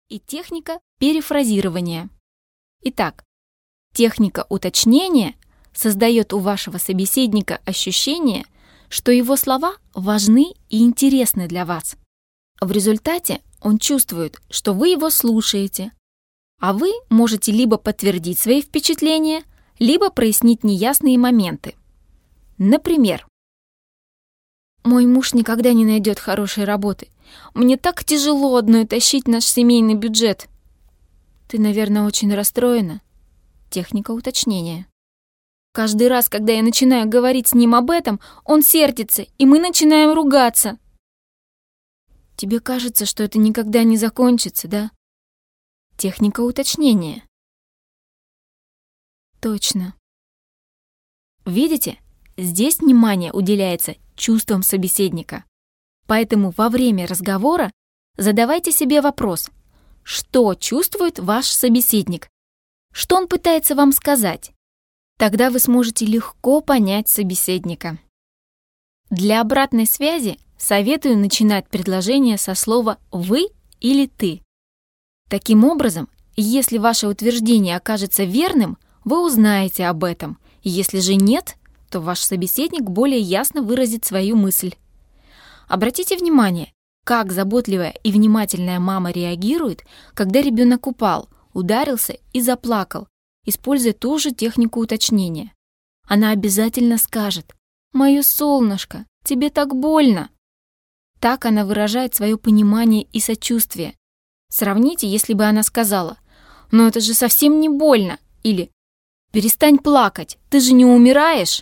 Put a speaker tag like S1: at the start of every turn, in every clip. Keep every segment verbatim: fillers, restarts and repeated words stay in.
S1: и техника перефразирования. Итак, техника уточнения создает у вашего собеседника ощущение, что его слова важны и интересны для вас. В результате он чувствует, что вы его слушаете, а вы можете либо подтвердить свои впечатления, либо прояснить неясные моменты. Например, «Мой муж никогда не найдет хорошей работы. Мне так тяжело одной тащить наш семейный бюджет». Ты, наверное, очень расстроена. Техника уточнения. Каждый раз, когда я начинаю говорить с ним об этом, он сердится, и мы начинаем ругаться. Тебе кажется, что это никогда не закончится, да? Техника уточнения. Точно. Видите, здесь внимание уделяется чувствам собеседника. Поэтому во время разговора задавайте себе вопрос, что чувствует ваш собеседник, что он пытается вам сказать. Тогда вы сможете легко понять собеседника. Для обратной связи советую начинать предложение со слова «вы» или «ты». Таким образом, если ваше утверждение окажется верным, вы узнаете об этом. Если же нет, то ваш собеседник более ясно выразит свою мысль. Обратите внимание, как заботливая и внимательная мама реагирует, когда ребенок упал, ударился и заплакал, используя ту же технику уточнения. Она обязательно скажет: «Мое солнышко, тебе так больно». Так она выражает свое понимание и сочувствие. Сравните, если бы она сказала: «Но это же совсем не больно» или «Перестань плакать, ты же не умираешь».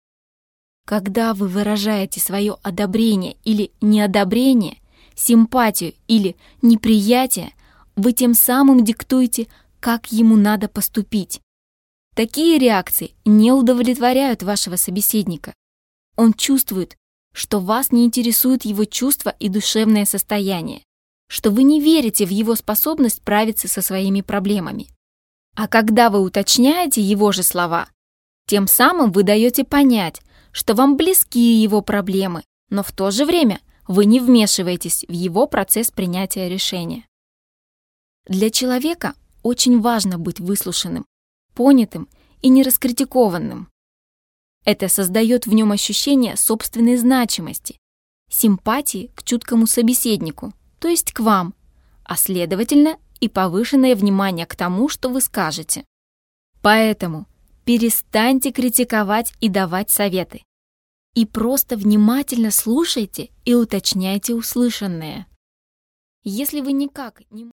S1: Когда вы выражаете свое одобрение или неодобрение, симпатию или неприятие, вы тем самым диктуете, как ему надо поступить. Такие реакции не удовлетворяют вашего собеседника. Он чувствует, что вас не интересуют его чувства и душевное состояние, что вы не верите в его способность справиться со своими проблемами. А когда вы уточняете его же слова, тем самым вы даете понять, что вам близки его проблемы, но в то же время вы не вмешиваетесь в его процесс принятия решения. Для человека очень важно быть выслушанным, понятым и не раскритикованным. Это создает в нем ощущение собственной значимости, симпатии к чуткому собеседнику, то есть к вам, а следовательно и повышенное внимание к тому, что вы скажете. Поэтому перестаньте критиковать и давать советы. И просто внимательно слушайте и уточняйте услышанное. Если вы никак не